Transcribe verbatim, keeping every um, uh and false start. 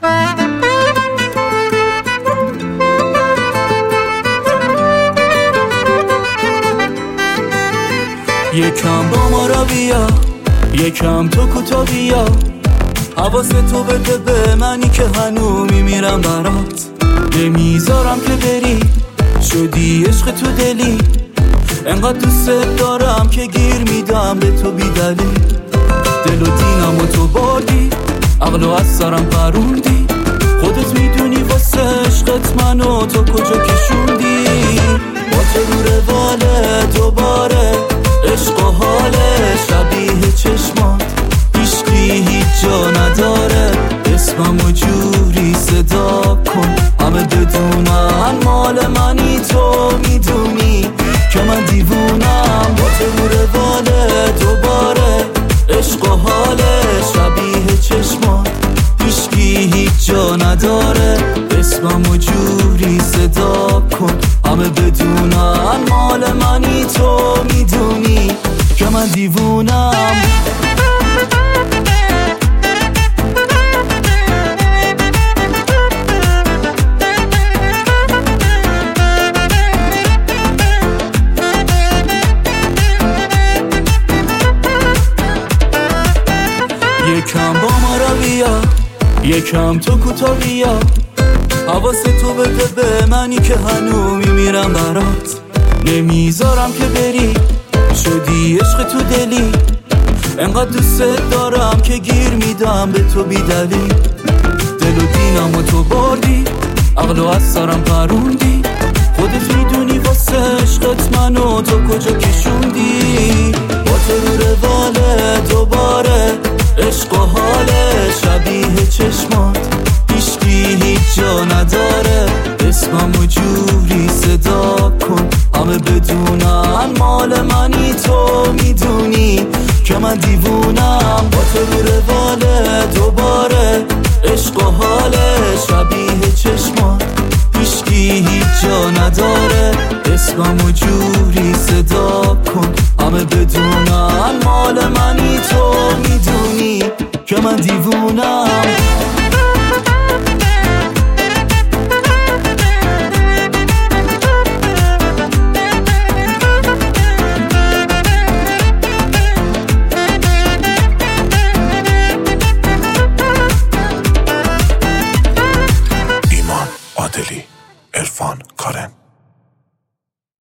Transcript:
یکم با ما را بیا، یکم تو کوتا بیا، حواس تو بده به منی که هنو میمیرم برات. نمیذارم که بری، شدی عشق تو دلی، انقدر دوست دارم که گیر میدم به تو بی دلیل. دل و دینم و تو بردی، عقل و از سرم پروندی، خودت میدونی واسه عشقت منو تو کجا کشوندی. با تو رو رواله دوباره عشق و حاله، شبیه چشمات هیچکی هیچ جا نداره. اسممو جوری صدا کن همه بدونن مال منی، تو میدونی که من دیوونم. با تو رو رواله دوباره عشق و حاله، شبیه چشمات هیچکی هیچ جا نداره. اسممو جوری صدا کن همه بدونن مال منی، تو میدونی که من دیوونم. یکم با ما را بیا، یکم تو کوتا بیا، حواس تو بده به منی که هنو میمیرم برات. نمیذارم که بری، شدی عشق تو دلی، انقدر دوست دارم که گیر میدم به تو بی دلیل. دل و دینم و تو بردی، عقل و از سرم پروندی، خودت میدونی واسه عشقت منو تو کجا کشوندی. با تو رو رواله دوباره عشق و حاله، شبیه چشمات هیچکی هیچ جا نداره. اسممو جوری صدا کن همه بدونن مال منی، تو میدونی که من دیوونم. با تو رو رواله دوباره عشق و حاله، شبیه چشمات هیچکی هیچ جا نداره. اسممو جوری صدا